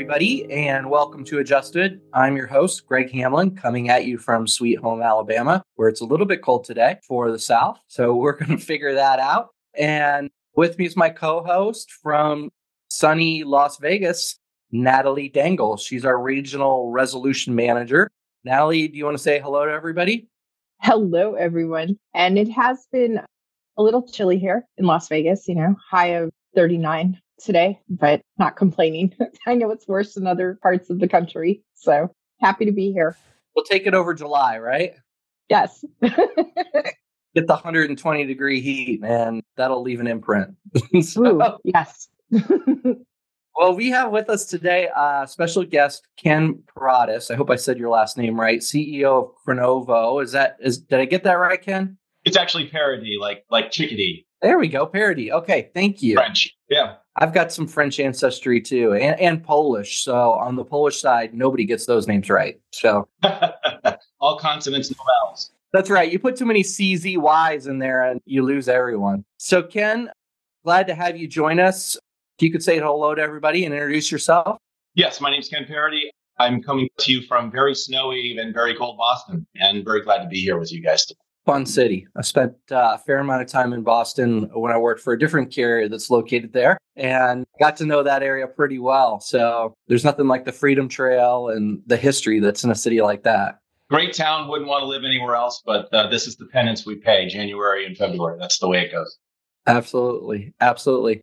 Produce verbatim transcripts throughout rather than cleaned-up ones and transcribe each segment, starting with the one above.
everybody, and welcome to Adjusted. I'm your host, Greg Hamlin, coming at you from Sweet Home, Alabama, where it's a little bit cold today for the South. So we're going to figure that out. And with me is my co-host from sunny Las Vegas, Natalie Dangle. She's our regional resolution manager. Natalie, do you want to say hello to everybody? Hello, everyone. And it has been a little chilly here in Las Vegas, you know, high of thirty-nine today, but not complaining. I know it's worse in other parts of the country. So happy to be here. We'll take it over July, right? Yes. Get the one hundred twenty degree heat, and that'll leave an imprint. so, Ooh, yes. Well, we have with us today a special guest, Ken Paradas. I hope I said your last name right. C E O of Cronovo. Is that is did I get that right, Ken? It's actually parody, like like chickadee. There we go, parody. Okay, thank you. French, yeah. I've got some French ancestry too, and, and Polish. So on the Polish side, nobody gets those names right. So all consonants, no vowels. That's right. You put too many C Z Ys in there, and you lose everyone. So Ken, glad to have you join us. If you could say hello to everybody and introduce yourself. Yes, my name's Ken Parody. I'm coming to you from very snowy and very cold Boston, and very glad to be here with you guys today. Fun city. I spent uh, a fair amount of time in Boston when I worked for a different carrier that's located there, and got to know that area pretty well. So there's nothing like the Freedom Trail and the history that's in a city like that. Great town. Wouldn't want to live anywhere else, but uh, this is the penance we pay January and February. That's the way it goes. Absolutely. Absolutely.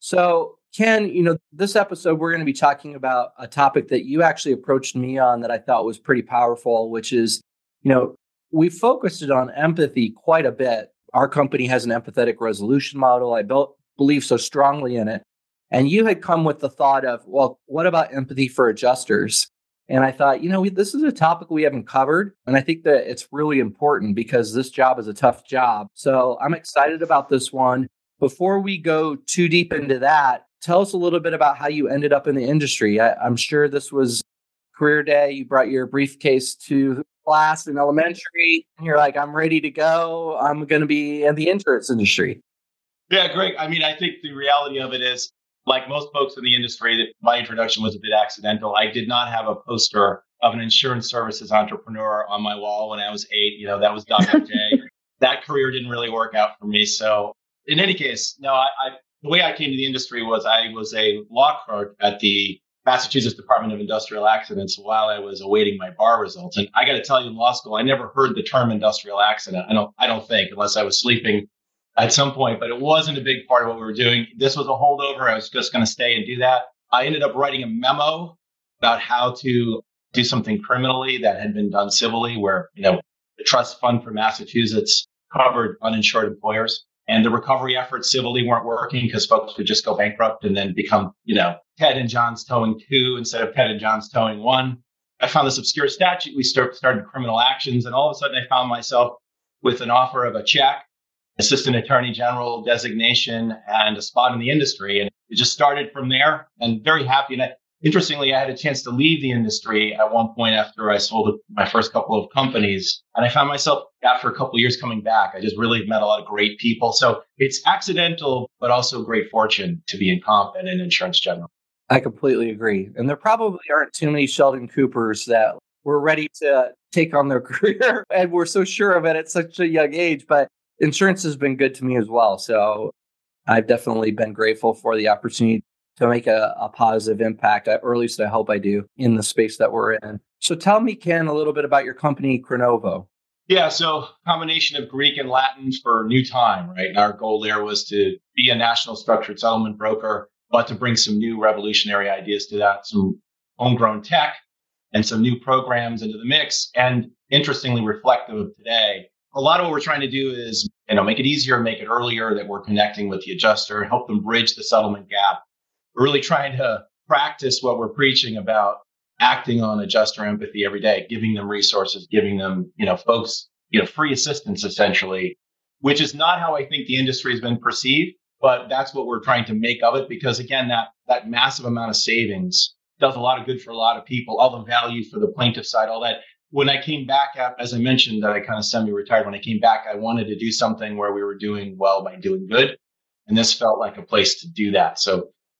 So Ken, you know, this episode, we're going to be talking about a topic that you actually approached me on that I thought was pretty powerful, which is, you know, we focused it on empathy quite a bit. Our company has an empathetic resolution model. I built, believe so strongly in it. And you had come with the thought of, well, what about empathy for adjusters? And I thought, you know, we, this is a topic we haven't covered. And I think that it's really important because this job is a tough job. So I'm excited about this one. Before we go too deep into that, tell us a little bit about how you ended up in the industry. I, I'm sure this was career day. You brought your briefcase to class in elementary. And you're like, I'm ready to go. I'm going to be in the insurance industry. Yeah, Greg. I mean, I think the reality of it is, like most folks in the industry, that my introduction was a bit accidental. I did not have a poster of an insurance services entrepreneur on my wall when I was eight. You know, that was Doc M J. That career didn't really work out for me. So in any case, no, I, I the way I came to the industry was I was a law clerk at the Massachusetts Department of Industrial Accidents while I was awaiting my bar results. And I got to tell you, in law school, I never heard the term industrial accident. I don't, I don't think, unless I was sleeping at some point, but it wasn't a big part of what we were doing. This was a holdover. I was just going to stay and do that. I ended up writing a memo about how to do something criminally that had been done civilly, where, you know, the trust fund for Massachusetts covered uninsured employers. And the recovery efforts civilly weren't working because folks would just go bankrupt and then become, you know, Ted and John's towing two instead of Ted and John's towing one. I found this obscure statute. We start, started criminal actions. And all of a sudden I found myself with an offer of a check, assistant attorney general designation, and a spot in the industry. And it just started from there, and very happy. And I, interestingly, I had a chance to leave the industry at one point after I sold my first couple of companies. And I found myself after a couple of years coming back. I just really met a lot of great people. So it's accidental, but also great fortune to be in comp and in insurance general. I completely agree. And there probably aren't too many Sheldon Coopers that were ready to take on their career and were so sure of it at such a young age. But insurance has been good to me as well. So I've definitely been grateful for the opportunity to make a, a positive impact, or at least I hope I do, in the space that we're in. So tell me, Ken, a little bit about your company, Cronovo. Yeah, so combination of Greek and Latin for new time, right? And our goal there was to be a national structured settlement broker, but to bring some new revolutionary ideas to that, some homegrown tech and some new programs into the mix. And interestingly, reflective of today, a lot of what we're trying to do is, you know, make it easier, make it earlier, that we're connecting with the adjuster and help them bridge the settlement gap. We're really trying to practice what we're preaching about acting on adjuster empathy every day, giving them resources, giving them, you know, folks, you know, free assistance essentially, which is not how I think the industry has been perceived, but that's what we're trying to make of it. Because again, that, that massive amount of savings does a lot of good for a lot of people, all the value for the plaintiff side, all that. When I came back, as I mentioned, that I kind of semi-retired, when I came back, I wanted to do something where we were doing well by doing good. And this felt like a place to do that. So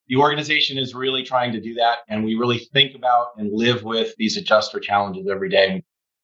the organization is really trying to do that. And we really think about and live with these adjuster challenges every day.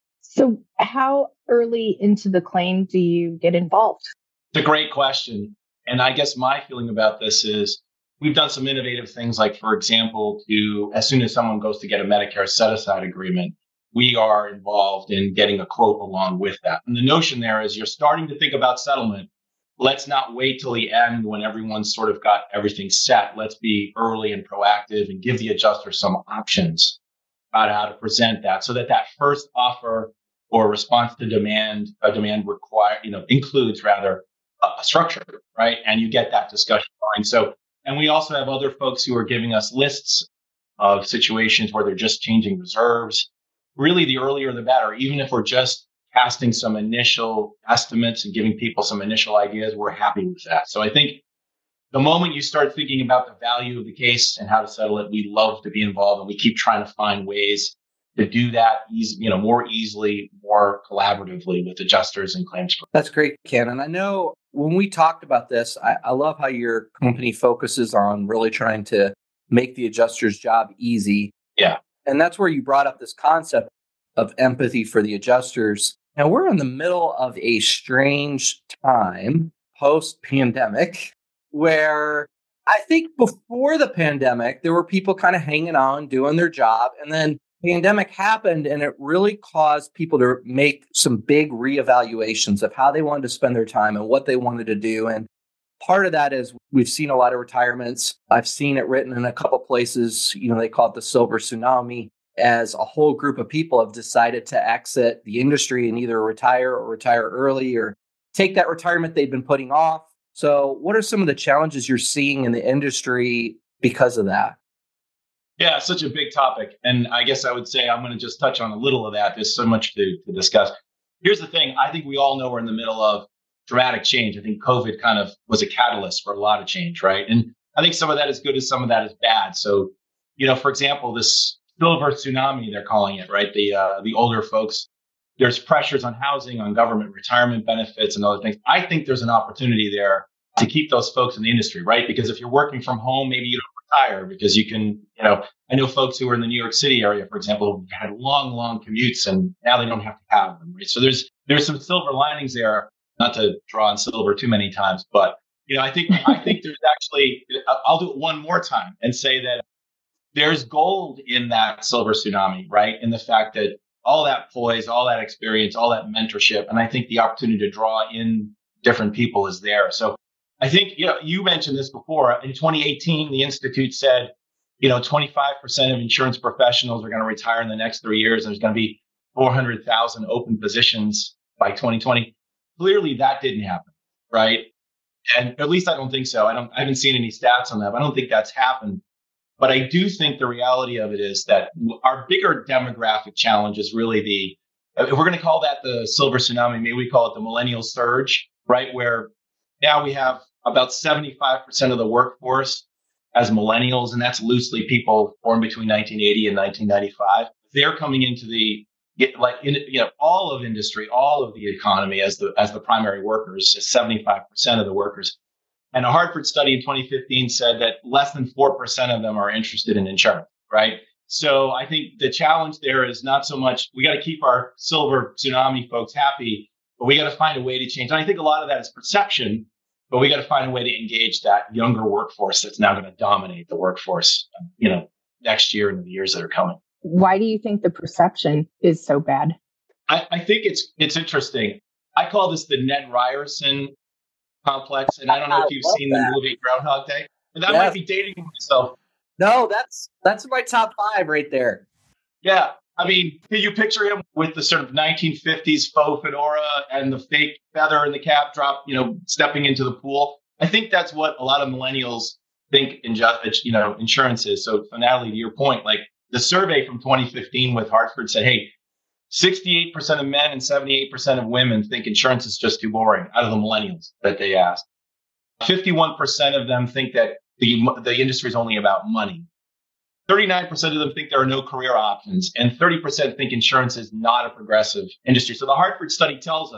So how early into the claim do you get involved? It's a great question. And I guess my feeling about this is we've done some innovative things, like, for example, to as soon as someone goes to get a Medicare set-aside agreement, we are involved in getting a quote along with that. And the notion there is you're starting to think about settlement. Let's not wait till the end when everyone's sort of got everything set. Let's be early and proactive and give the adjuster some options about how to present that, so that that first offer or response to demand, a demand require, you know, includes rather a, a structure, right? And you get that discussion going. So, and we also have other folks who are giving us lists of situations where they're just changing reserves. Really, the earlier the better. Even if we're just casting some initial estimates and giving people some initial ideas, we're happy with that. So I think the moment you start thinking about the value of the case and how to settle it, we love to be involved, and we keep trying to find ways to do that easy, you know, more easily, more collaboratively with adjusters and claims. That's great, Ken. And I know when we talked about this, I, I love how your company focuses on really trying to make the adjuster's job easy. Yeah. And that's where you brought up this concept of empathy for the adjusters. Now, we're in the middle of a strange time post-pandemic where I think before the pandemic, there were people kind of hanging on, doing their job. And then pandemic happened, and it really caused people to make some big reevaluations of how they wanted to spend their time and what they wanted to do. And part of that is we've seen a lot of retirements. I've seen it written in a couple places. You know, they call it the silver tsunami, as a whole group of people have decided to exit the industry and either retire or retire early or take that retirement they've been putting off. So what are some of the challenges you're seeing in the industry because of that? Yeah, such a big topic. And I guess I would say I'm going to just touch on a little of that. There's so much to, to discuss. Here's the thing. I think we all know we're in the middle of dramatic change. I think COVID kind of was a catalyst for a lot of change, right? And I think some of that is good and some of that is bad. So, you know, for example, this silver tsunami, they're calling it, right? The uh, the older folks, there's pressures on housing, on government retirement benefits and other things. I think there's an opportunity there to keep those folks in the industry, right? Because if you're working from home, maybe you don't retire because you can, you know, I know folks who are in the New York City area, for example, who've had long, long commutes and now they don't have to have them, right? So there's there's some silver linings there, not to draw on silver too many times, but, you know, I think I think there's actually, I'll do it one more time and say that there's gold in that silver tsunami, right? In the fact that all that poise, all that experience, all that mentorship, and I think the opportunity to draw in different people is there. So I think, you know, you mentioned this before. In twenty eighteen, the Institute said, you know, twenty-five percent of insurance professionals are going to retire in the next three years. And there's going to be four hundred thousand open positions by twenty twenty. Clearly, that didn't happen, right? And at least I don't think so. I don't. I haven't seen any stats on that. But I don't think that's happened. But I do think the reality of it is that our bigger demographic challenge is really the, if we're going to call that the silver tsunami, maybe we call it the millennial surge, right? Where now we have about seventy-five percent of the workforce as millennials, and that's loosely people born between nineteen eighty and nineteen ninety-five. They're coming into the, like, in, you know, all of industry, all of the economy as the as the primary workers, seventy-five percent of the workers. And a Hartford study in twenty fifteen said that less than four percent of them are interested in insurance, right? So I think the challenge there is not so much, we got to keep our silver tsunami folks happy, but we got to find a way to change. And I think a lot of that is perception, but we got to find a way to engage that younger workforce that's now going to dominate the workforce, you know, next year and the years that are coming. Why do you think the perception is so bad? I, I think it's it's interesting. I call this the Ned Ryerson complex, and I don't know I if you've seen that. The movie Groundhog Day. And that yes. might be dating myself. No, that's that's my top five right there. Yeah, I mean, can you picture him with the sort of nineteen fifties faux fedora and the fake feather in the cap drop, you know, stepping into the pool? I think that's what a lot of millennials think in just, you know, insurance is. So, so Natalie, to your point, like the survey from twenty fifteen with Hartford said, hey, sixty-eight percent of men and seventy-eight percent of women think insurance is just too boring out of the millennials that they asked. fifty-one percent of them think that the, the industry is only about money. thirty-nine percent of them think there are no career options, and thirty percent think insurance is not a progressive industry. So the Hartford study tells us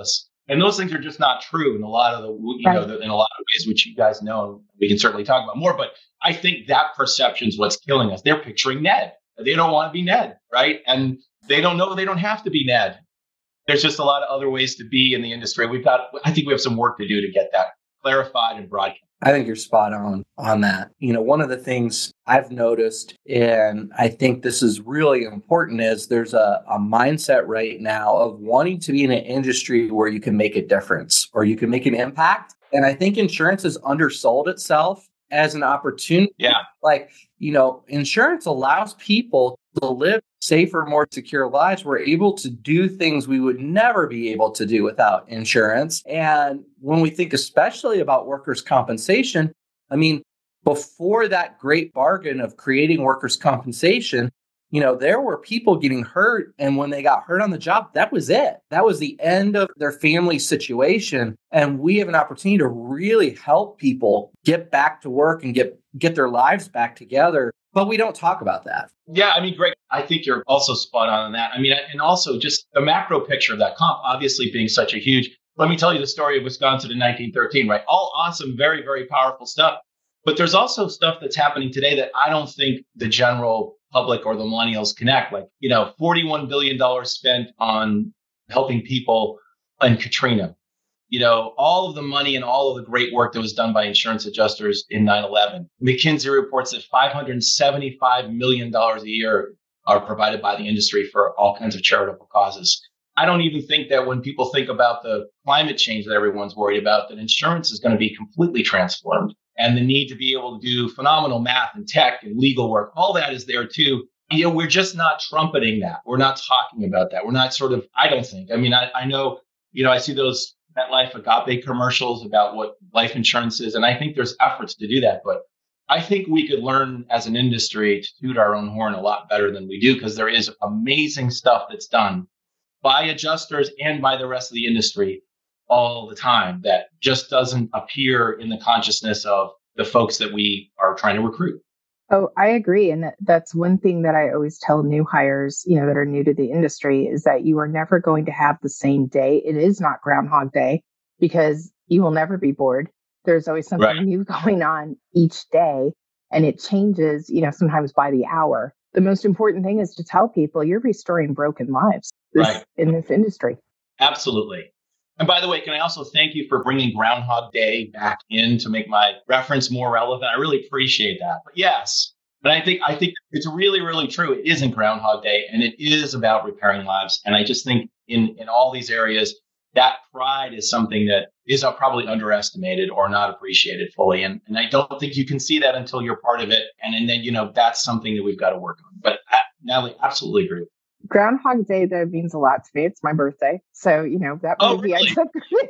And those things are just not true in a lot of the, you know, the, in a lot of ways, which you guys know, we can certainly talk about more. But I think that perception is what's killing us. They're picturing Ned. They don't want to be Ned, right? And they don't know they don't have to be Ned. There's just a lot of other ways to be in the industry. We've got, I think we have some work to do to get that clarified and broadcast. I think you're spot on on that. You know, one of the things I've noticed, and I think this is really important, is there's a, a mindset right now of wanting to be in an industry where you can make a difference or you can make an impact. And I think insurance has undersold itself as an opportunity. Yeah. Like, you know, insurance allows people to live safer, more secure lives. We're able to do things we would never be able to do without insurance. And when we think especially about workers' compensation, I mean, before that great bargain of creating workers' compensation, you know, there were people getting hurt. And when they got hurt on the job, that was it. That was the end of their family situation. And we have an opportunity to really help people get back to work and get, get their lives back together. But we don't talk about that. Yeah, I mean, Greg, I think you're also spot on on that. I mean, and also just the macro picture of that comp, obviously being such a huge, let me tell you the story of Wisconsin in nineteen thirteen, right? All awesome, very, very powerful stuff. But there's also stuff that's happening today that I don't think the general public or the millennials connect. Like, you know, forty-one billion dollars spent on helping people in Katrina. You know, all of the money and all of the great work that was done by insurance adjusters in nine eleven. McKinsey reports that five hundred seventy-five million dollars a year are provided by the industry for all kinds of charitable causes. I don't even think that when people think about the climate change that everyone's worried about, that insurance is going to be completely transformed. And the need to be able to do phenomenal math and tech and legal work, all that is there too. You know, we're just not trumpeting that. We're not talking about that. We're not sort of, I don't think. I mean, I, I know, you know, I see those MetLife Agape commercials about what life insurance is. And I think there's efforts to do that. But I think we could learn as an industry to toot our own horn a lot better than we do, because there is amazing stuff that's done by adjusters and by the rest of the industry all the time that just doesn't appear in the consciousness of the folks that we are trying to recruit. Oh, I agree. And that, that's one thing that I always tell new hires, you know, that are new to the industry, is that you are never going to have the same day. It is not Groundhog Day, because you will never be bored. There's always something right. new going on each day, and it changes, you know, sometimes by the hour. The most important thing is to tell people you're restoring broken lives this, right. in this industry. Absolutely. And by the way, can I also thank you for bringing Groundhog Day back in to make my reference more relevant? I really appreciate that. But yes, but I think I think it's really, really true. It isn't Groundhog Day, and it is about repairing lives. And I just think in, in all these areas, that pride is something that is probably underestimated or not appreciated fully. And, and I don't think you can see that until you're part of it. And, and then, you know, that's something that we've got to work on. But uh, Natalie, absolutely agree. Groundhog Day, though, means a lot to me. It's my birthday. So, you know, that oh, movie, really? I took,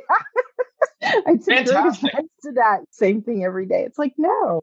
I took great offense to that. Same thing every day. It's like, no.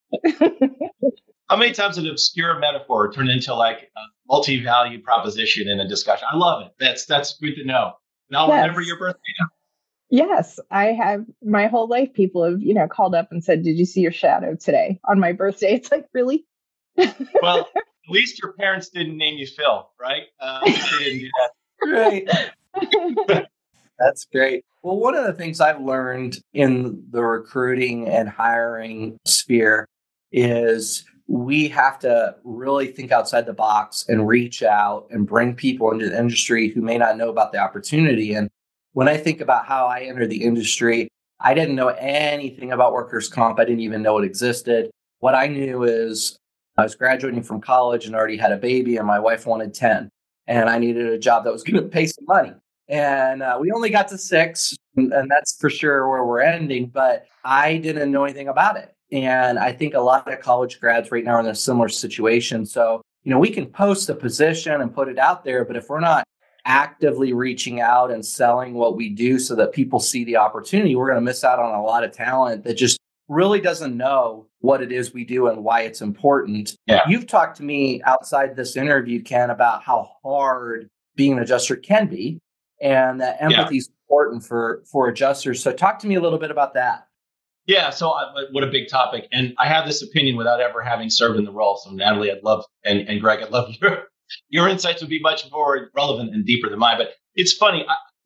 How many times an obscure metaphor turned into like a multi-value proposition in a discussion? I love it. That's that's good to know. And I'll yes. remember your birthday now. Yes, I have my whole life. People have, you know, called up and said, "Did you see your shadow today on my birthday?" It's like, really? Well, at least your parents didn't name you Phil, right? Uh, they didn't do that. Right. That's great. Well, one of the things I've learned in the recruiting and hiring sphere is we have to really think outside the box and reach out and bring people into the industry who may not know about the opportunity. And when I think about how I entered the industry, I didn't know anything about workers' comp. I didn't even know it existed. What I knew is I was graduating from college and already had a baby, and my wife wanted ten. And I needed a job that was going to pay some money. And uh, we only got to six, and, and that's for sure where we're ending. But I didn't know anything about it. And I think a lot of college grads right now are in a similar situation. So, you know, we can post a position and put it out there, but if we're not actively reaching out and selling what we do so that people see the opportunity, we're going to miss out on a lot of talent that just really doesn't know what it is we do and why it's important. Yeah. You've talked to me outside this interview, Ken, about how hard being an adjuster can be, and that empathy yeah. is important for, for adjusters. So talk to me a little bit about that. Yeah, so uh, what a big topic. And I have this opinion without ever having served in the role. So Natalie, I'd love, and, and Greg, I'd love your, your insights would be much more relevant and deeper than mine. But it's funny, I,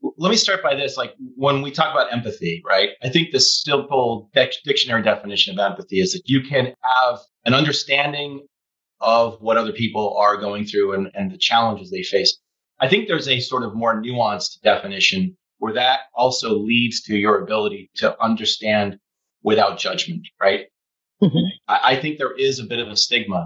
let me start by this. Like when we talk about empathy, right? I think the simple dic- dictionary definition of empathy is that you can have an understanding of what other people are going through and, and the challenges they face. I think there's a sort of more nuanced definition where that also leads to your ability to understand without judgment, right? Mm-hmm. I, I think there is a bit of a stigma.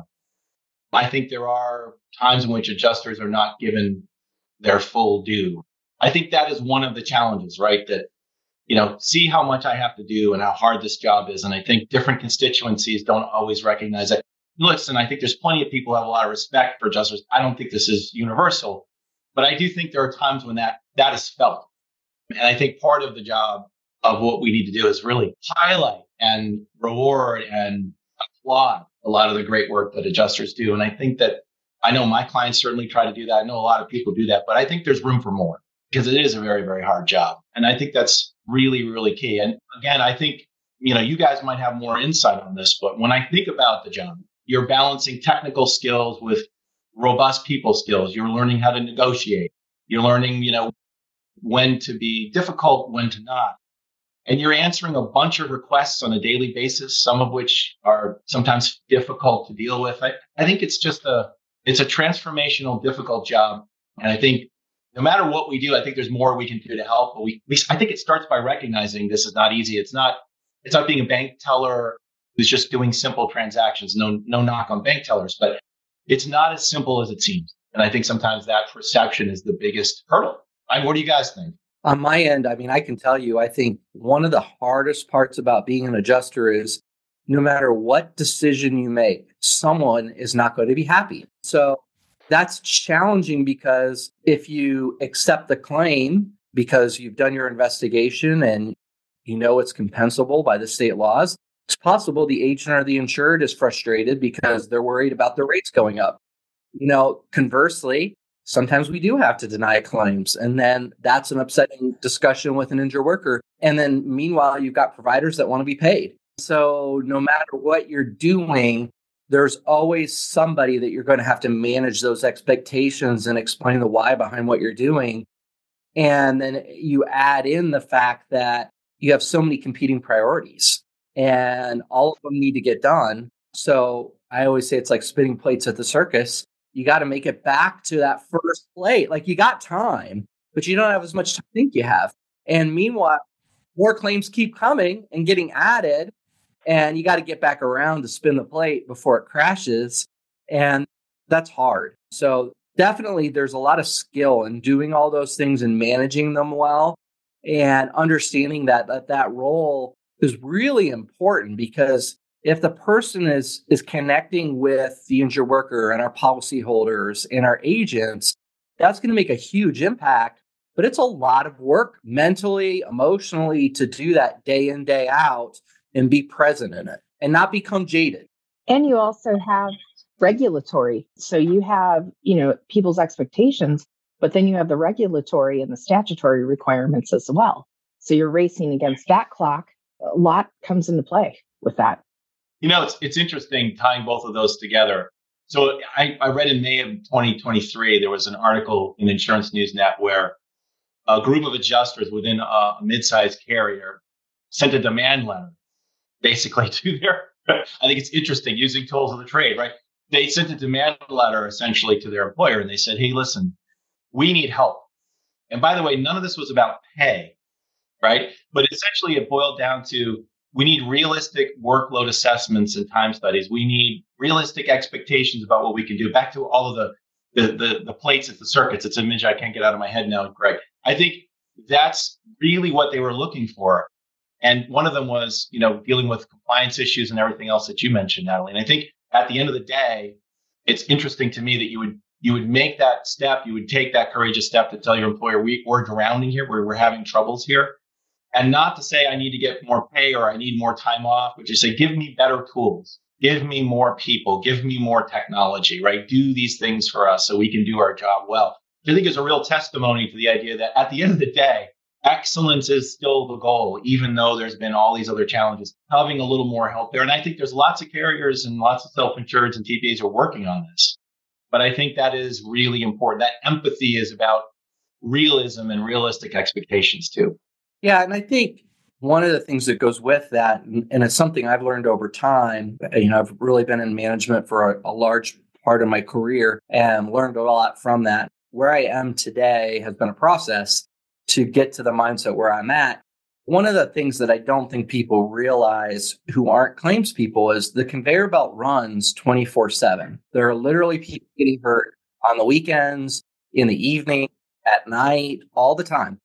I think there are times in which adjusters are not given their full due. I think that is one of the challenges, right? That, you know, see how much I have to do and how hard this job is. And I think different constituencies don't always recognize it. Listen, I think there's plenty of people who have a lot of respect for adjusters. I don't think this is universal, but I do think there are times when that that is felt. And I think part of the job of what we need to do is really highlight and reward and applaud a lot of the great work that adjusters do. And I think that I know my clients certainly try to do that. I know a lot of people do that, but I think there's room for more because it is a very, very hard job. And I think that's really, really key. And again, I think, you know, you guys might have more insight on this, but when I think about the job, you're balancing technical skills with robust people skills. You're learning how to negotiate. You're learning, you know, when to be difficult, when to not. And you're answering a bunch of requests on a daily basis, some of which are sometimes difficult to deal with. I, I think it's just a, it's a transformational, difficult job. And I think no matter what we do, I think there's more we can do to help. But we, we I think it starts by recognizing this is not easy. It's not, it's not being a bank teller who's just doing simple transactions. No, no knock on bank tellers, but it's not as simple as it seems. And I think sometimes that perception is the biggest hurdle. I mean, what do you guys think? On my end, I mean, I can tell you, I think one of the hardest parts about being an adjuster is no matter what decision you make, someone is not going to be happy. So that's challenging because if you accept the claim because you've done your investigation and you know it's compensable by the state laws, it's possible the agent or the insured is frustrated because they're worried about the rates going up. You know, conversely, sometimes we do have to deny claims, and then that's an upsetting discussion with an injured worker. And then meanwhile, you've got providers that want to be paid. So no matter what you're doing, there's always somebody that you're going to have to manage those expectations and explain the why behind what you're doing. And then you add in the fact that you have so many competing priorities and all of them need to get done. So I always say it's like spinning plates at the circus. You got to make it back to that first plate. Like you got time, but you don't have as much time as you think you have. And meanwhile, more claims keep coming and getting added. And you got to get back around to spin the plate before it crashes. And that's hard. So definitely there's a lot of skill in doing all those things and managing them well and understanding that that, that role is really important because if the person is is connecting with the injured worker and our policyholders and our agents, that's going to make a huge impact. But it's a lot of work mentally, emotionally to do that day in, day out and be present in it and not become jaded. And you also have regulatory. So you have, you know, people's expectations, but then you have the regulatory and the statutory requirements as well. So you're racing against that clock. A lot comes into play with that. You know, it's it's interesting tying both of those together. So I, I read in May of twenty twenty-three, there was an article in Insurance News Net where a group of adjusters within a mid-sized carrier sent a demand letter basically to their, I think it's interesting using tools of the trade, right? They sent a demand letter essentially to their employer and they said, hey, listen, we need help. And by the way, none of this was about pay, right? But essentially it boiled down to we need realistic workload assessments and time studies. We need realistic expectations about what we can do. Back to all of the the the, the plates at the circuits. It's an image I can't get out of my head now, Greg. I think that's really what they were looking for. And one of them was, you know, dealing with compliance issues and everything else that you mentioned, Natalie. And I think at the end of the day, it's interesting to me that you would you would make that step, you would take that courageous step to tell your employer, we, we're drowning here, we're, we're having troubles here. And not to say I need to get more pay or I need more time off, but just say, give me better tools, give me more people, give me more technology, right? Do these things for us so we can do our job well. I think is a real testimony to the idea that at the end of the day, excellence is still the goal, even though there's been all these other challenges, having a little more help there. And I think there's lots of carriers and lots of self-insureds and T P As are working on this. But I think that is really important. That empathy is about realism and realistic expectations too. Yeah, and I think one of the things that goes with that, and, and it's something I've learned over time, you know, I've really been in management for a, a large part of my career and learned a lot from that. Where I am today has been a process to get to the mindset where I'm at. One of the things that I don't think people realize who aren't claims people is the conveyor belt runs twenty-four seven. There are literally people getting hurt on the weekends, in the evening, at night, all the time.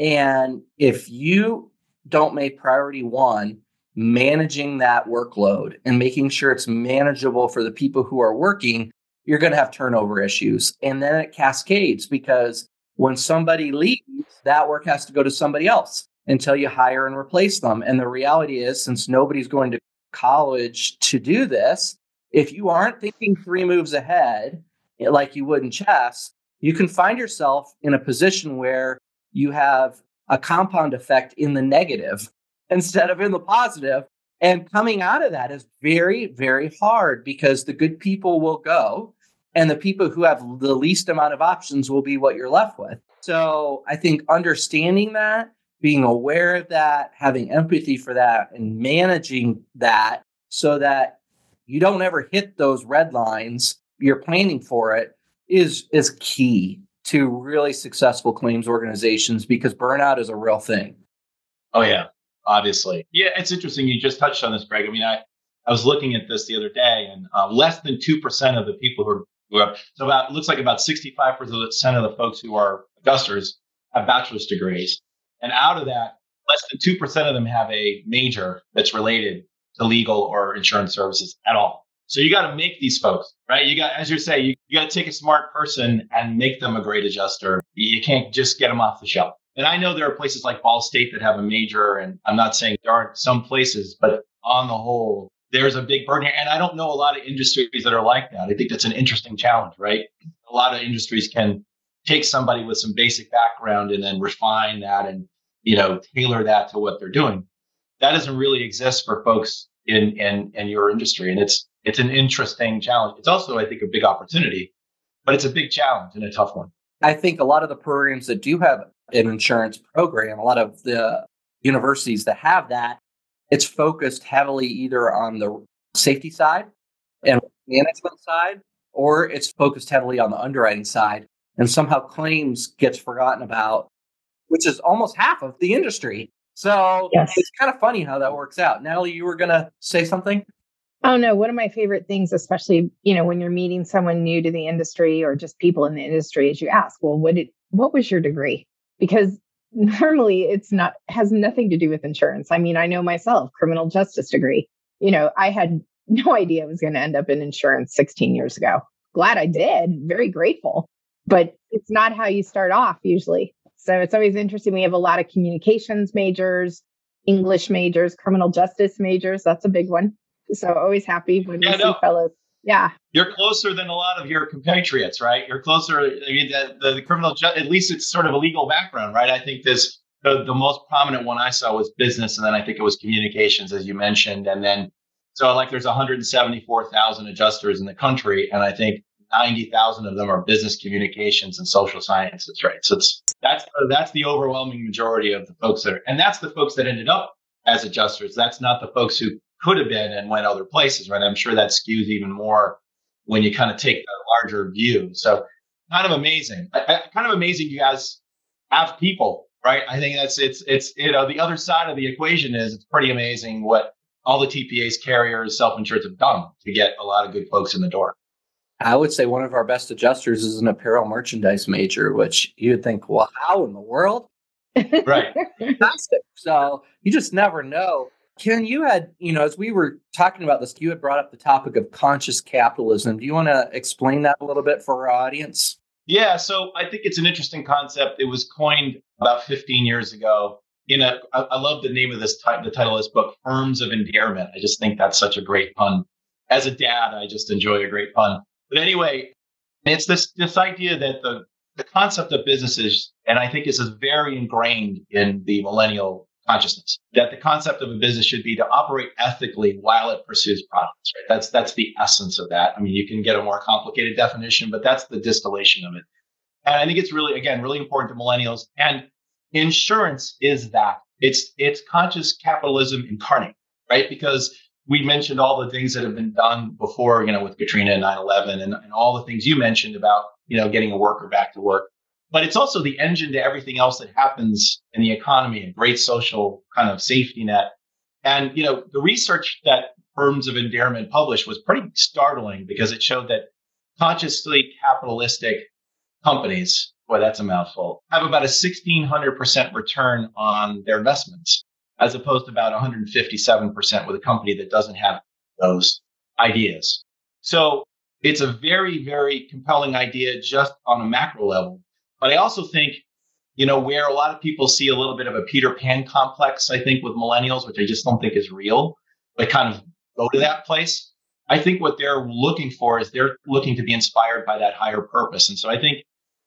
And if you don't make priority one, managing that workload and making sure it's manageable for the people who are working, you're going to have turnover issues. And then it cascades because when somebody leaves, that work has to go to somebody else until you hire and replace them. And the reality is, since nobody's going to college to do this, if you aren't thinking three moves ahead, like you would in chess, you can find yourself in a position where you have a compound effect in the negative instead of in the positive. And coming out of that is very, very hard because the good people will go and the people who have the least amount of options will be what you're left with. So I think understanding that, being aware of that, having empathy for that, and managing that so that you don't ever hit those red lines, you're planning for it, is, is key to really successful claims organizations because burnout is a real thing. Oh, yeah, obviously. Yeah, it's interesting. You just touched on this, Greg. I mean, I, I was looking at this the other day, and uh, less than two percent of the people who are, who are so about, it looks like about sixty-five percent of the folks who are adjusters have bachelor's degrees. And out of that, less than two percent of them have a major that's related to legal or insurance services at all. So you got to make these folks, right? You got, as you say, you, you got to take a smart person and make them a great adjuster. You can't just get them off the shelf. And I know there are places like Ball State that have a major, and I'm not saying there aren't some places, but on the whole, there's a big burden here. And I don't know a lot of industries that are like that. I think that's an interesting challenge, right? A lot of industries can take somebody with some basic background and then refine that and, you know, tailor that to what they're doing. That doesn't really exist for folks in, in, in your industry. And it's, it's an interesting challenge. It's also, I think, a big opportunity, but it's a big challenge and a tough one. I think a lot of the programs that do have an insurance program, a lot of the universities that have that, it's focused heavily either on the safety side and management side, or it's focused heavily on the underwriting side. And somehow claims gets forgotten about, which is almost half of the industry. So yes. It's kind of funny how that works out. Natalie, you were going to say something? Oh, no. One of my favorite things, especially, you know, when you're meeting someone new to the industry or just people in the industry, is you ask, well, what did, what was your degree? Because normally it's not, has nothing to do with insurance. I mean, I know myself, criminal justice degree. You know, I had no idea I was going to end up in insurance sixteen years ago. Glad I did. Very grateful. But it's not how you start off usually. So it's always interesting. We have a lot of communications majors, English majors, criminal justice majors. That's a big one. So always happy when yeah, we no. see fellows. Yeah. You're closer than a lot of your compatriots, right? You're closer. I mean, the, the criminal, ju- at least it's sort of a legal background, right? I think this, the, the most prominent one I saw was business. And then I think it was communications, as you mentioned. And then, so like there's one hundred seventy-four thousand adjusters in the country. And I think ninety thousand of them are business communications and social sciences, right? So it's, that's, that's the overwhelming majority of the folks that are, and that's the folks that ended up as adjusters. That's not the folks who could have been and went other places, right? I'm sure that skews even more when you kind of take the larger view. So kind of amazing, I, I, kind of amazing you guys have people, right? I think that's, it's, it's, you know, the other side of the equation is it's pretty amazing what all the T P As, carriers, self-insureds have done to get a lot of good folks in the door. I would say one of our best adjusters is an apparel merchandise major, which you would think, well, how in the world? Right. Fantastic. So you just never know. Ken, you had, you know, as we were talking about this, you had brought up the topic of conscious capitalism. Do you want to explain that a little bit for our audience? Yeah, so I think it's an interesting concept. It was coined about fifteen years ago. In a, I, I love the name of this, t- the title of this book, Firms of Endearment. I just think that's such a great pun. As a dad, I just enjoy a great pun. But anyway, it's this this idea that the the concept of businesses, and I think this is very ingrained in the millennial consciousness, that the concept of a business should be to operate ethically while it pursues profits, right? That's that's the essence of that. I mean, you can get a more complicated definition, but that's the distillation of it. And I think it's really, again, really important to millennials. And insurance is that. It's it's conscious capitalism incarnate, right? Because we mentioned all the things that have been done before, you know, with Katrina and nine eleven and, and all the things you mentioned about, you know, getting a worker back to work. But it's also the engine to everything else that happens in the economy, a great social kind of safety net. And, you know, the research that Firms of Endearment published was pretty startling because it showed that consciously capitalistic companies, boy, that's a mouthful, have about a sixteen hundred percent return on their investments, as opposed to about one hundred fifty-seven percent with a company that doesn't have those ideas. So it's a very, very compelling idea just on a macro level. But I also think, you know, where a lot of people see a little bit of a Peter Pan complex, I think, with millennials, which I just don't think is real, but kind of go to that place. I think what they're looking for is they're looking to be inspired by that higher purpose. And so I think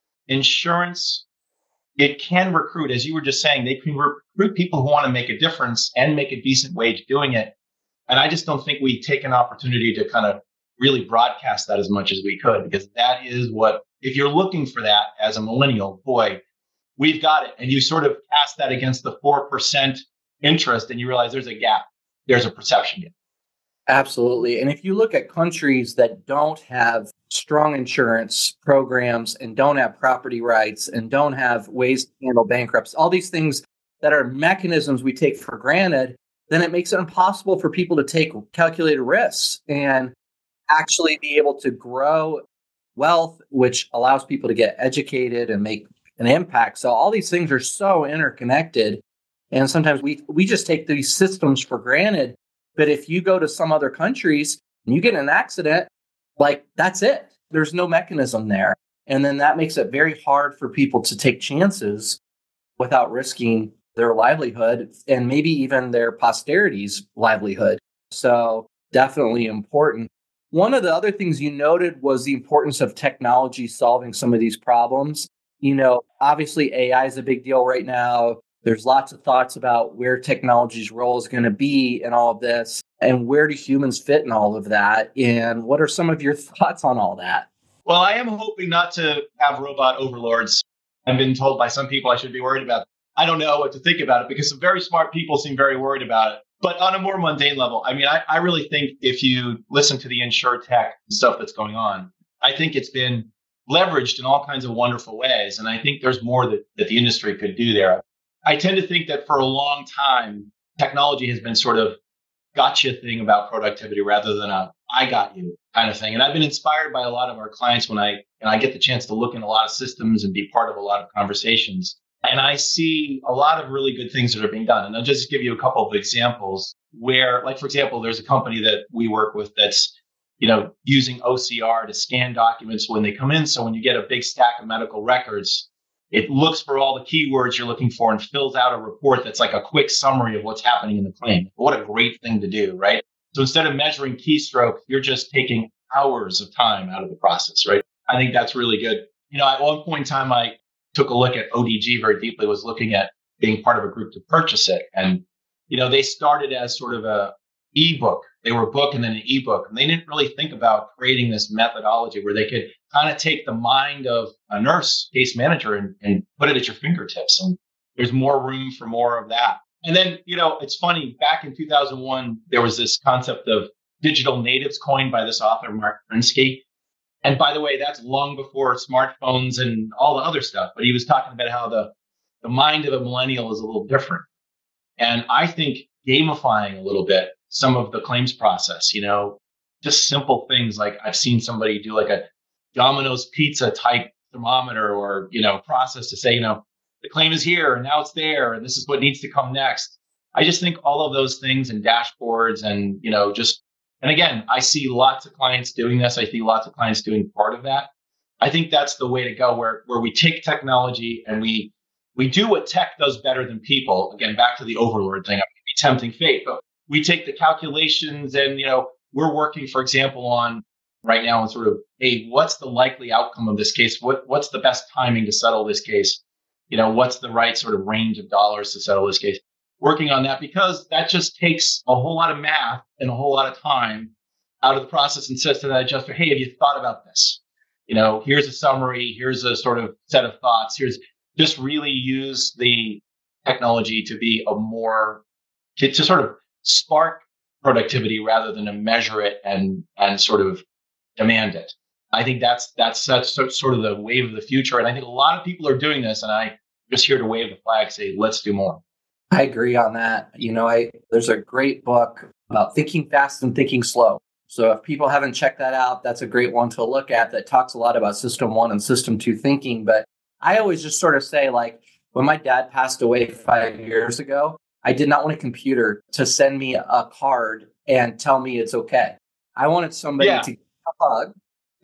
insurance, it can recruit, as you were just saying, they can recruit people who want to make a difference and make a decent wage doing it. And I just don't think we take an opportunity to kind of really broadcast that as much as we could, because that is what, if you're looking for that as a millennial, boy, we've got it. And you sort of cast that against the four percent interest and you realize there's a gap. There's a perception gap. Absolutely. And if you look at countries that don't have strong insurance programs and don't have property rights and don't have ways to handle bankruptcy, all these things that are mechanisms we take for granted, then it makes it impossible for people to take calculated risks and actually be able to grow wealth, which allows people to get educated and make an impact. So all these things are so interconnected. And sometimes we, we just take these systems for granted. But if you go to some other countries and you get in an accident, like that's it. There's no mechanism there. And then that makes it very hard for people to take chances without risking their livelihood and maybe even their posterity's livelihood. So definitely important. One of the other things you noted was the importance of technology solving some of these problems. You know, obviously A I is a big deal right now. There's lots of thoughts about where technology's role is going to be in all of this and where do humans fit in all of that? And what are some of your thoughts on all that? Well, I am hoping not to have robot overlords. I've been told by some people I should be worried about it. I don't know what to think about it because some very smart people seem very worried about it. But on a more mundane level, I mean, I, I really think if you listen to the InsurTech stuff that's going on, I think it's been leveraged in all kinds of wonderful ways. And I think there's more that, that the industry could do there. I tend to think that for a long time, technology has been sort of gotcha thing about productivity rather than a I got you kind of thing. And I've been inspired by a lot of our clients when I and I get the chance to look in a lot of systems and be part of a lot of conversations. And I see a lot of really good things that are being done. And I'll just give you a couple of examples where, like, for example, there's a company that we work with that's, you know, using O C R to scan documents when they come in. So when you get a big stack of medical records, it looks for all the keywords you're looking for and fills out a report that's like a quick summary of what's happening in the claim. What a great thing to do, right? So instead of measuring keystroke, you're just taking hours of time out of the process, right? I think that's really good. You know, at one point in time, I took a look at O D G very deeply, was looking at being part of a group to purchase it. And, you know, they started as sort of a ebook. They were a book and then an ebook. And they didn't really think about creating this methodology where they could kind of take the mind of a nurse case manager and, and put it at your fingertips. And there's more room for more of that. And then, you know, it's funny, back in two thousand one, there was this concept of digital natives coined by this author, Mark Krinsky. And by the way, that's long before smartphones and all the other stuff. But he was talking about how the, the mind of a millennial is a little different. And I think gamifying a little bit some of the claims process, you know, just simple things like I've seen somebody do like a Domino's pizza type thermometer or, you know, process to say, you know, the claim is here and now it's there and this is what needs to come next. I just think all of those things and dashboards and, you know, just, and again, I see lots of clients doing this. I see lots of clients doing part of that. I think that's the way to go where, where we take technology and we, we do what tech does better than people. Again, back to the overlord thing, I may be tempting fate, but we take the calculations and, you know, we're working, for example, on right now on sort of, hey, what's the likely outcome of this case? What What's the best timing to settle this case? You know, what's the right sort of range of dollars to settle this case? Working on that because that just takes a whole lot of math and a whole lot of time out of the process and says to that adjuster, hey, have you thought about this? you know, here's a summary, here's a sort of set of thoughts, here's just really use the technology to be a more, to, to sort of spark productivity rather than to measure it and, and sort of demand it. I think that's, that's, that's sort of the wave of the future. And I think a lot of people are doing this, and I'm just here to wave the flag, say, let's do more. I agree on that. You know, I there's a great book about thinking fast and thinking slow. So if people haven't checked that out, that's a great one to look at that talks a lot about system one and system two thinking. But I always just sort of say, like, when my dad passed away five years ago, I did not want a computer to send me a card and tell me it's okay. I wanted somebody yeah. to give a hug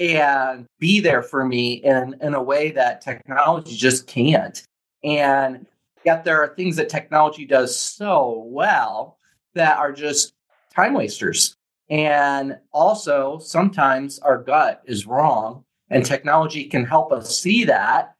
and be there for me in, in a way that technology just can't. And yet there are things that technology does so well that are just time wasters. And also, sometimes our gut is wrong, and technology can help us see that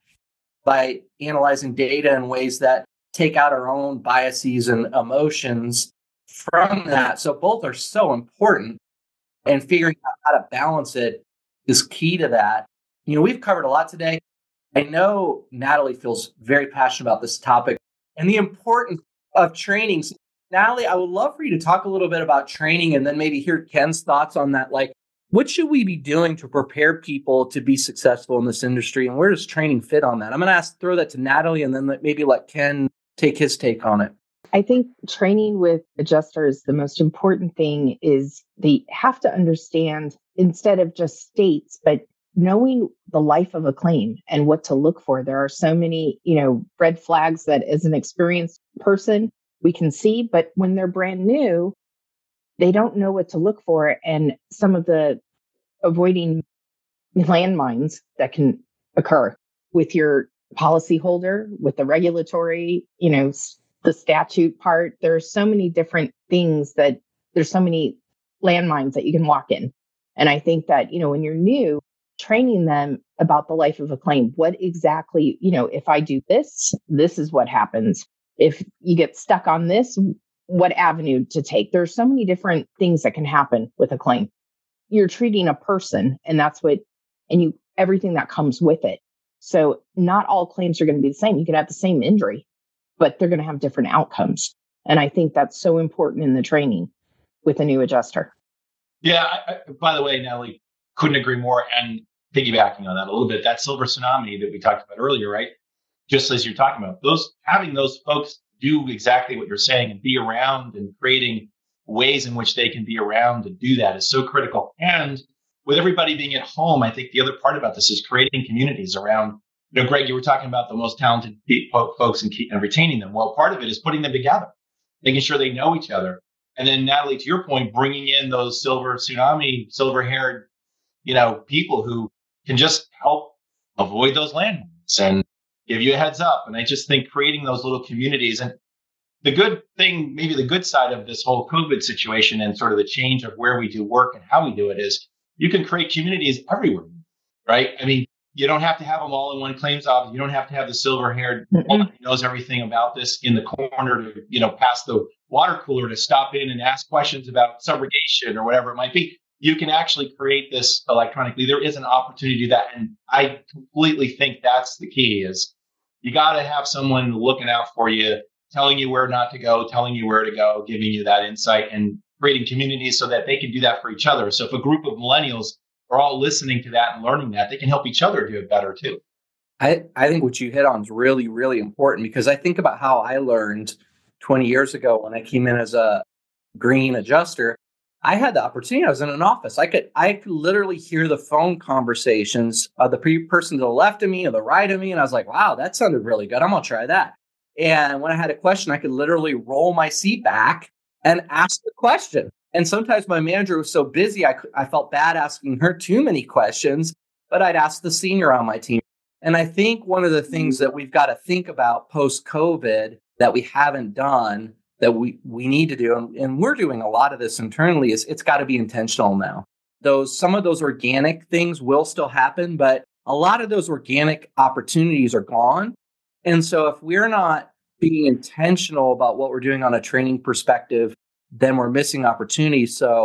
by analyzing data in ways that take out our own biases and emotions from that. So both are so important, and figuring out how to balance it is key to that. You know, we've covered a lot today. I know Natalie feels very passionate about this topic and the importance of training. So, Natalie, I would love for you to talk a little bit about training and then maybe hear Ken's thoughts on that. Like, what should we be doing to prepare people to be successful in this industry? And where does training fit on that? I'm going to ask, throw that to Natalie and then let, maybe let Ken take his take on it. I think training with adjusters, the most important thing is they have to understand, instead of just states, but knowing the life of a claim and what to look for. There are so many, you know, red flags that as an experienced person we can see, but when they're brand new, they don't know what to look for. And some of the avoiding landmines that can occur with your policyholder, with the regulatory, you know, the statute part. There are so many different things that there's so many landmines that you can walk in. And I think that, you know, when you're new, training them about the life of a claim, what exactly, you know, if I do this, this is what happens. If you get stuck on this, what avenue to take? There's so many different things that can happen with a claim. You're treating a person, and that's what, and you, everything that comes with it. So not all claims are going to be the same. You could have the same injury, but they're going to have different outcomes. And I think that's so important in the training with a new adjuster. Yeah. I, I, by the way, Natalie, couldn't agree more. And piggybacking on that a little bit, that silver tsunami that we talked about earlier, right? Just as you're talking about, those having those folks do exactly what you're saying and be around and creating ways in which they can be around to do that is so critical. And with everybody being at home, I think the other part about this is creating communities around, you know, Greg, you were talking about the most talented folks and, keep, and retaining them. Well, part of it is putting them together, making sure they know each other. And then Natalie, to your point, bringing in those silver tsunami, silver haired, you know, people who can just help avoid those landmines and give you a heads up. And I just think creating those little communities, and the good thing, maybe the good side of this whole COVID situation and sort of the change of where we do work and how we do it is you can create communities everywhere, right? I mean, you don't have to have them all in one claims office. You don't have to have the silver haired woman who knows everything about this in the corner to, you know, pass the water cooler to stop in and ask questions about subrogation or whatever it might be. You can actually create this electronically. There is an opportunity to do that. And I completely think that's the key is you got to have someone looking out for you, telling you where not to go, telling you where to go, giving you that insight and creating communities so that they can do that for each other. So if a group of millennials are all listening to that and learning that, they can help each other do it better too. I, I think what you hit on is really, really important because I think about how I learned twenty years ago when I came in as a green adjuster. I had the opportunity. I was in an office. I could I could literally hear the phone conversations of the pre- person to the left of me or the right of me. And I was like, wow, that sounded really good. I'm going to try that. And when I had a question, I could literally roll my seat back and ask the question. And sometimes my manager was so busy, I, I felt bad asking her too many questions, but I'd ask the senior on my team. And I think one of the things that we've got to think about post-COVID that we haven't done that we, we need to do, and, and we're doing a lot of this internally, is it's got to be intentional now. Those some of those organic things will still happen, but a lot of those organic opportunities are gone. And so if we're not being intentional about what we're doing on a training perspective, then we're missing opportunities. So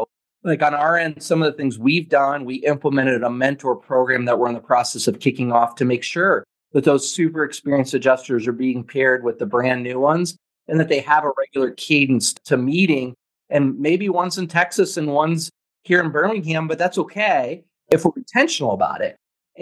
like on our end, some of the things we've done, we implemented a mentor program that we're in the process of kicking off to make sure that those super experienced adjusters are being paired with the brand new ones and that they have a regular cadence to meeting. And maybe one's in Texas and one's here in Birmingham, but that's okay if we're intentional about it.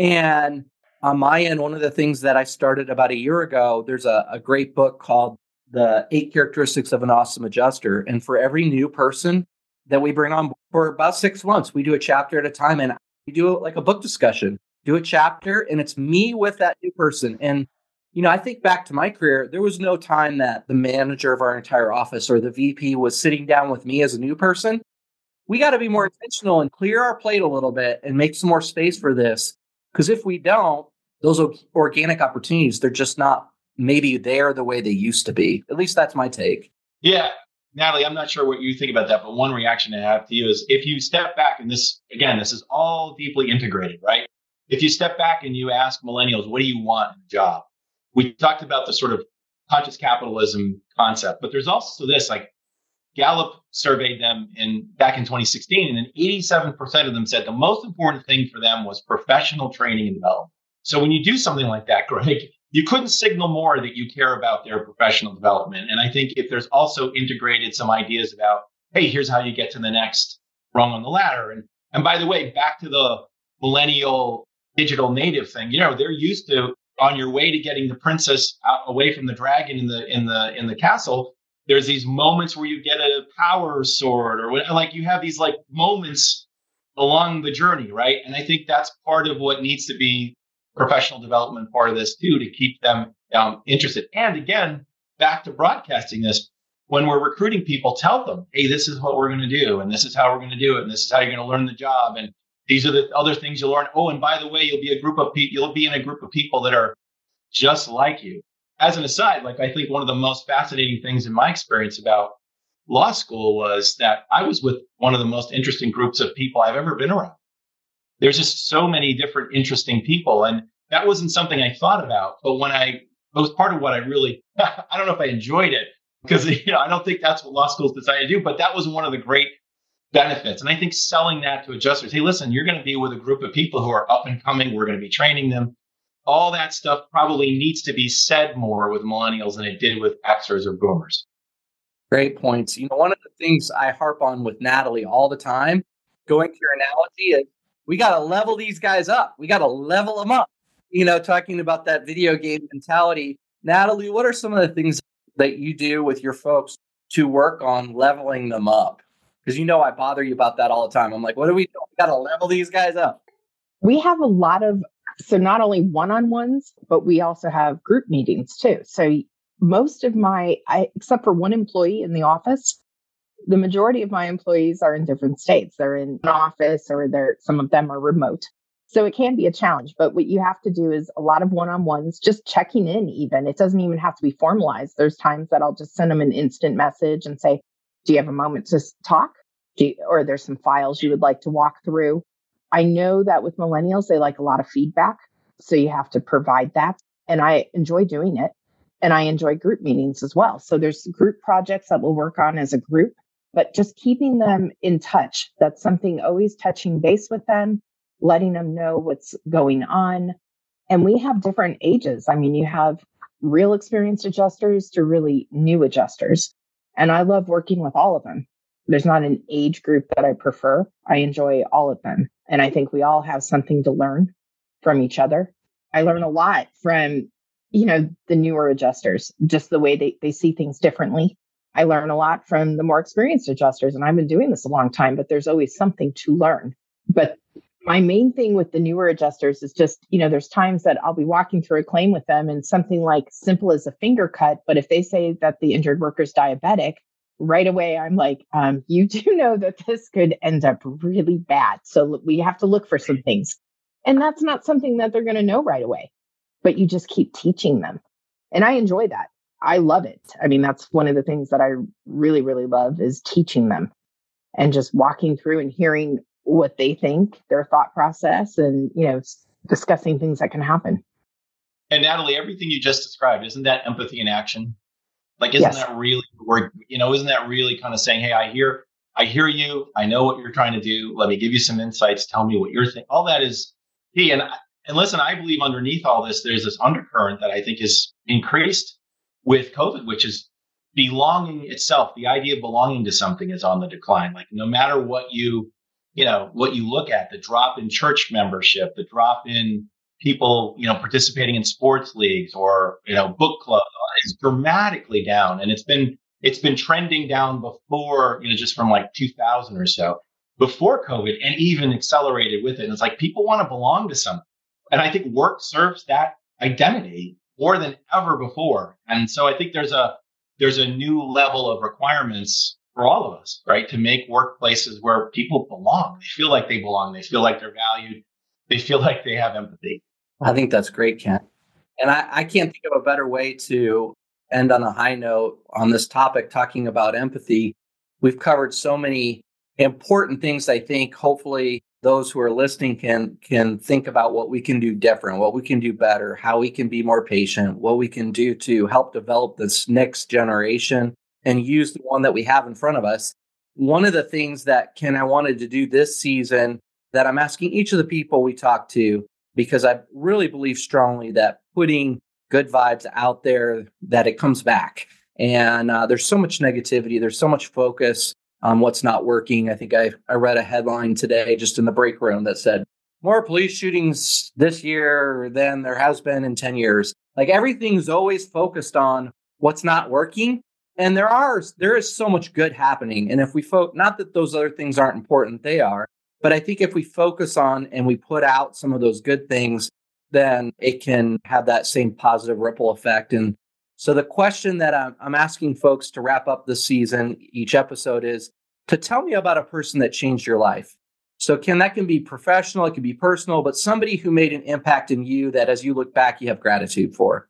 And on my end, one of the things that I started about a year ago, there's a, a great book called The Eight Characteristics of an Awesome Adjuster. And for every new person that we bring on for about six months, we do a chapter at a time and we do like a book discussion, do a chapter, and it's me with that new person. And, you know, I think back to my career, there was no time that the manager of our entire office or the V P was sitting down with me as a new person. We got to be more intentional and clear our plate a little bit and make some more space for this. Because if we don't, those organic opportunities, they're just not maybe there the way they used to be. At least that's my take. Yeah. Natalie, I'm not sure what you think about that, but one reaction I have to you is if you step back, and this, again, this is all deeply integrated, right? If you step back and you ask millennials, what do you want in a job? We talked about the sort of conscious capitalism concept, but there's also this, like Gallup surveyed them in back in twenty sixteen, and eighty-seven percent of them said the most important thing for them was professional training and development. So when you do something like that, Greg, you couldn't signal more that you care about their professional development. And I think if there's also integrated some ideas about, hey, here's how you get to the next rung on the ladder. And and by the way, back to the millennial digital native thing, you know, they're used to on your way to getting the princess out, away from the dragon in the in the in the castle. There's these moments where you get a power sword or what, like you have these like moments along the journey, right? And I think that's part of what needs to be professional development part of this too, to keep them um, interested. And again, back to broadcasting this, when we're recruiting people, tell them, hey, this is what we're going to do, and this is how we're going to do it, and this is how you're going to learn the job, and these are the other things you'll learn. Oh, and by the way, you'll be a group of people. You'll be in a group of people that are just like you. As an aside, like I think one of the most fascinating things in my experience about law school was that I was with one of the most interesting groups of people I've ever been around. There's just so many different interesting people. And that wasn't something I thought about. But when I, it was part of what I really, I don't know if I enjoyed it because, you know, I don't think that's what law schools decided to do, but that was one of the great benefits. And I think selling that to adjusters, hey, listen, you're going to be with a group of people who are up and coming. We're going to be training them. All that stuff probably needs to be said more with millennials than it did with Xers or boomers. Great points. You know, one of the things I harp on with Natalie all the time, going to your analogy, is we got to level these guys up. We got to level them up. You know, talking about that video game mentality. Natalie, what are some of the things that you do with your folks to work on leveling them up? Because you know I bother you about that all the time. I'm like, what do we do? We got to level these guys up. We have a lot of, so not only one-on-ones, but we also have group meetings too. So most of my, I, except for one employee in the office, the majority of my employees are in different states. They're in an office or they're, some of them are remote. So it can be a challenge, but what you have to do is a lot of one-on-ones, just checking in even. It doesn't even have to be formalized. There's times that I'll just send them an instant message and say, do you have a moment to talk? Do you, or there's some files you would like to walk through. I know that with millennials, they like a lot of feedback. So you have to provide that. And I enjoy doing it. And I enjoy group meetings as well. So there's group projects that we'll work on as a group, but just keeping them in touch. That's something, always touching base with them, letting them know what's going on. And we have different ages. I mean, you have real experienced adjusters to really new adjusters. And I love working with all of them. There's not an age group that I prefer. I enjoy all of them. And I think we all have something to learn from each other. I learn a lot from, you know, the newer adjusters, just the way they, they see things differently. I learn a lot from the more experienced adjusters, and I've been doing this a long time, but there's always something to learn. But my main thing with the newer adjusters is just, you know, there's times that I'll be walking through a claim with them and something like simple as a finger cut. But if they say that the injured worker's diabetic, right away, I'm like, um, you do know that this could end up really bad. So we have to look for some things. And that's not something that they're going to know right away, but you just keep teaching them. And I enjoy that. I love it. I mean, that's one of the things that I really, really love is teaching them and just walking through and hearing what they think, their thought process, and, you know, discussing things that can happen. And Natalie, everything you just described, isn't that empathy in action? Like, isn't yes. that really, you know, isn't that really kind of saying, hey, I hear, I hear you. I know what you're trying to do. Let me give you some insights. Tell me what you're thinking. All that is key. And, and listen, I believe underneath all this, there's this undercurrent that I think is increased with COVID, which is belonging itself. The idea of belonging to something is on the decline. Like no matter what you, you know, what you look at, the drop in church membership, the drop in people, you know, participating in sports leagues or, you know, book clubs is dramatically down. And it's been, it's been trending down before, you know, just from like two thousand or so before COVID, and even accelerated with it. And it's like people want to belong to something. And I think work serves that identity more than ever before. And so I think there's a, there's a new level of requirements for all of us, right? To make workplaces where people belong. They feel like they belong. They feel like they're valued. They feel like they have empathy. I think that's great, Ken. And I, I can't think of a better way to end on a high note on this topic, talking about empathy. We've covered so many important things. I think hopefully those who are listening can can think about what we can do different, what we can do better, how we can be more patient, what we can do to help develop this next generation and use the one that we have in front of us. One of the things that, Ken, I wanted to do this season that I'm asking each of the people we talk to, because I really believe strongly that putting good vibes out there, that it comes back. And uh, there's so much negativity. There's so much focus on what's not working. I think I, I read a headline today just in the break room that said, more police shootings this year than there has been in ten years. Like everything's always focused on what's not working. And there are, there is so much good happening. And if we focus, not that those other things aren't important, they are. But I think if we focus on and we put out some of those good things, then it can have that same positive ripple effect. And so the question that I'm, I'm asking folks to wrap up this season, each episode, is to tell me about a person that changed your life. So Ken, that can be professional, it can be personal, but somebody who made an impact in you that as you look back, you have gratitude for.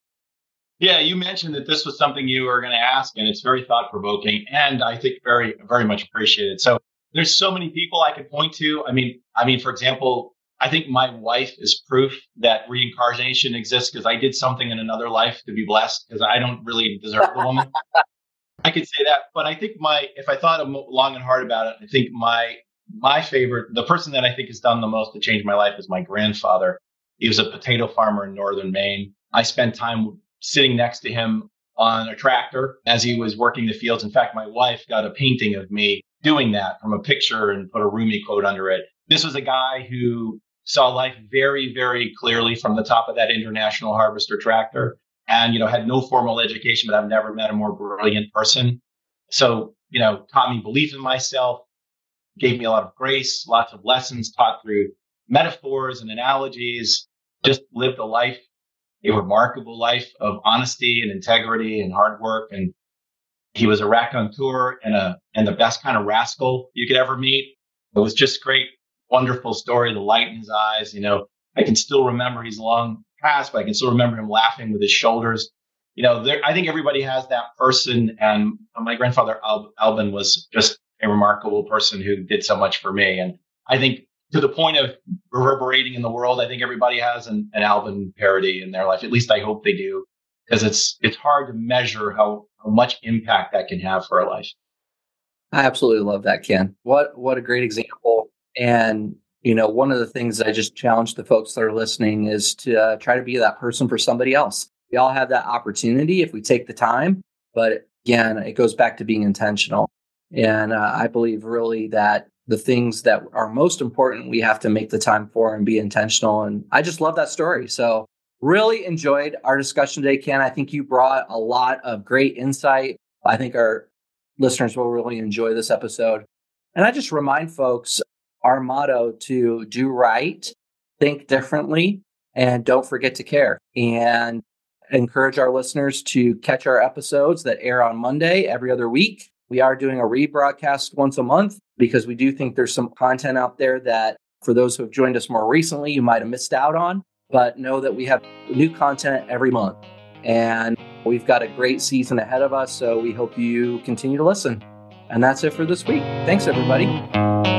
Yeah, you mentioned that this was something you were going to ask, and it's very thought-provoking, and I think very, very much appreciated. So there's so many people I could point to. I mean, I mean, for example, I think my wife is proof that reincarnation exists because I did something in another life to be blessed, because I don't really deserve the woman. I could say that, but I think my, if I thought long and hard about it, I think my, my favorite, the person that I think has done the most to change my life is my grandfather. He was a potato farmer in northern Maine. I spent time sitting next to him on a tractor as he was working the fields. In fact, my wife got a painting of me doing that from a picture and put a Rumi quote under it. This was a guy who saw life very, very clearly from the top of that International Harvester tractor, and, you know, had no formal education, but I've never met a more brilliant person. So, you know, taught me belief in myself, gave me a lot of grace, lots of lessons taught through metaphors and analogies, just lived a life, a remarkable life of honesty and integrity and hard work. And he was a raconteur and a, and the best kind of rascal you could ever meet. It was just great. Wonderful story, the light in his eyes. You know, I can still remember, he's long past, but I can still remember him laughing with his shoulders. You know, there, I think everybody has that person. And my grandfather, Al, Albin, was just a remarkable person who did so much for me. And I think to the point of reverberating in the world, I think everybody has an, an Albin parody in their life. At least I hope they do, because it's it's hard to measure how, how much impact that can have for a life. I absolutely love that, Ken. What what a great example. And, you know, one of the things that I just challenge the folks that are listening is to uh, try to be that person for somebody else. We all have that opportunity if we take the time. But again, it goes back to being intentional. And uh, I believe really that the things that are most important, we have to make the time for and be intentional. And I just love that story. So really enjoyed our discussion today, Ken. I think you brought a lot of great insight. I think our listeners will really enjoy this episode. And I just remind folks, our motto to do right, think differently, and don't forget to care. And encourage our listeners to catch our episodes that air on Monday every other week. We are doing a rebroadcast once a month because we do think there's some content out there that for those who have joined us more recently, you might have missed out on, but know that we have new content every month. And we've got a great season ahead of us, so we hope you continue to listen. And that's it for this week. Thanks, everybody.